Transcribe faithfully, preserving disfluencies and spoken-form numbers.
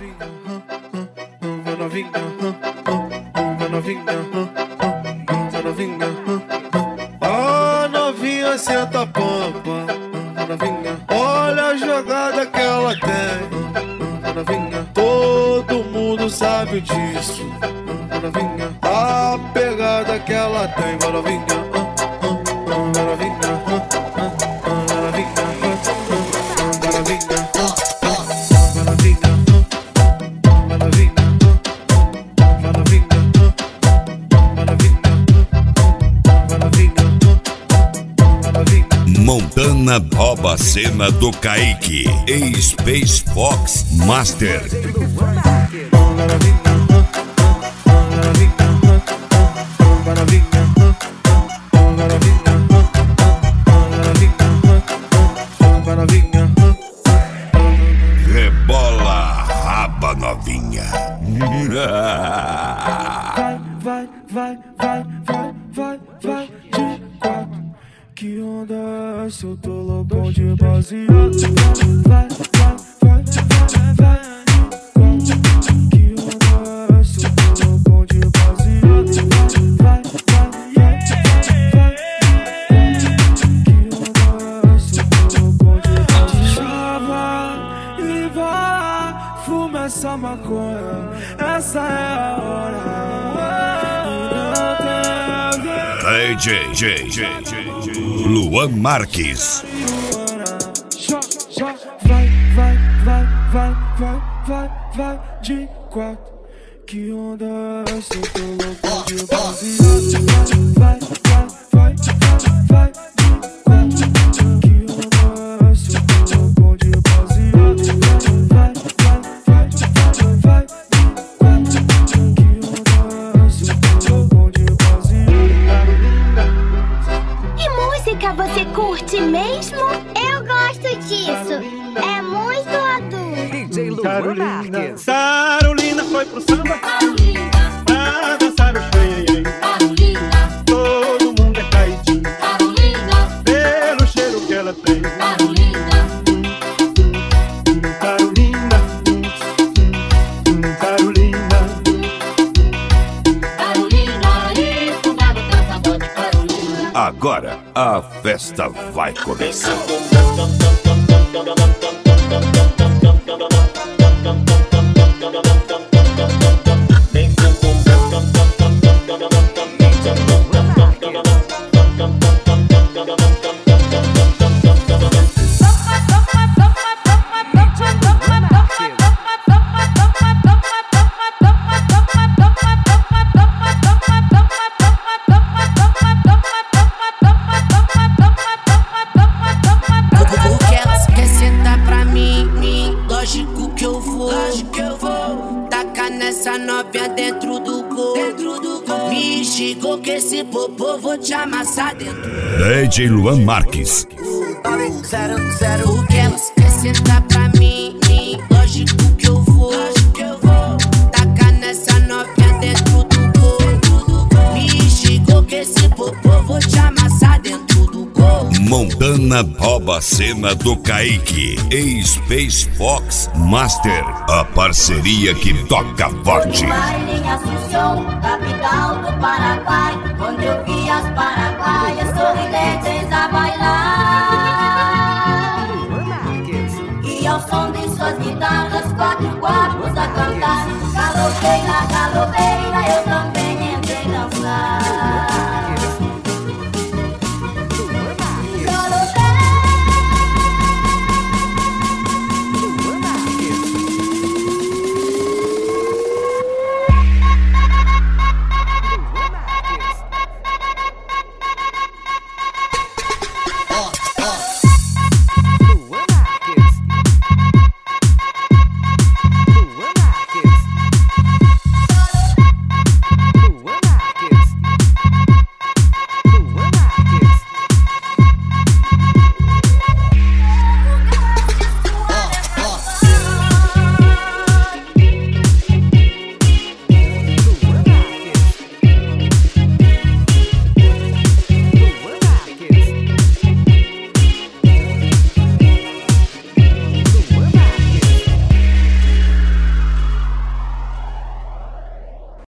vai novinha, vai novinha, vai novinha. A novinha senta a pampa, vai novinha. Olha a jogada que ela tem, vai novinha. Todo mundo sabe disso, vai novinha. A pegada que ela tem, vai novinha, vai novinha. Montana rouba a cena do Kaique em Space Fox Master. Rebola raba novinha. Vai, vai, vai, vai, vai, vai de quatro. Que onda é essa? Eu tô loucão de baseado. Vai, vai, vai, vai, vai de quatro. Que onda é essa? Eu tô loucão de baseado. Vai, vai, vai, vai, vai. Que onda é essa? Eu tô loucão de baseado. Chava e vai, fuma essa maconha. Essa é a hora. D J, J, J, J, Luan Marques. Vai, vai, vai, vai, vai, vai, vai de quatro. Que onda é essa? Eu tô louco de baseado. Vai, vai, vai, vai de quatro. Que onda é essa? Eu tô louco de baseado. Vai, vai, vai, vai, vai de quatro. Que onda é essa? Eu tô louco de baseado. Você curte mesmo? Eu gosto disso. É muito adulto. D J Luan Marques. Carolina foi pro samba. Carolina. Pra dançar o xenhen. Carolina. Todo mundo é caidinho. Carolina. Pelo cheiro que ela tem. Carolina. Carolina. Carolina. Carolina. E fundado dançador de Carolina. Agora a festa vai começar. Dentro do gol, dentro do gol. Me instigou que esse popô vou te amassar dentro. D J Luan Marques. Zero, zero, o que elas quer sentar pra mim, mim. Lógico que eu vou, lógico que eu vou. Tacar nessa novinha dentro do gol. Me instigou que esse popô vou te amassar dentro do gol. Montana rouba a cena do Kaique em Space Fox Master. A parceria que toca forte. Baile em Assunção, capital do Paraguai, onde eu vi as paraguaias sorridentes a bailar. E ao som de suas guitarras, quatro corpos a cantar. Galopeira, galopeira.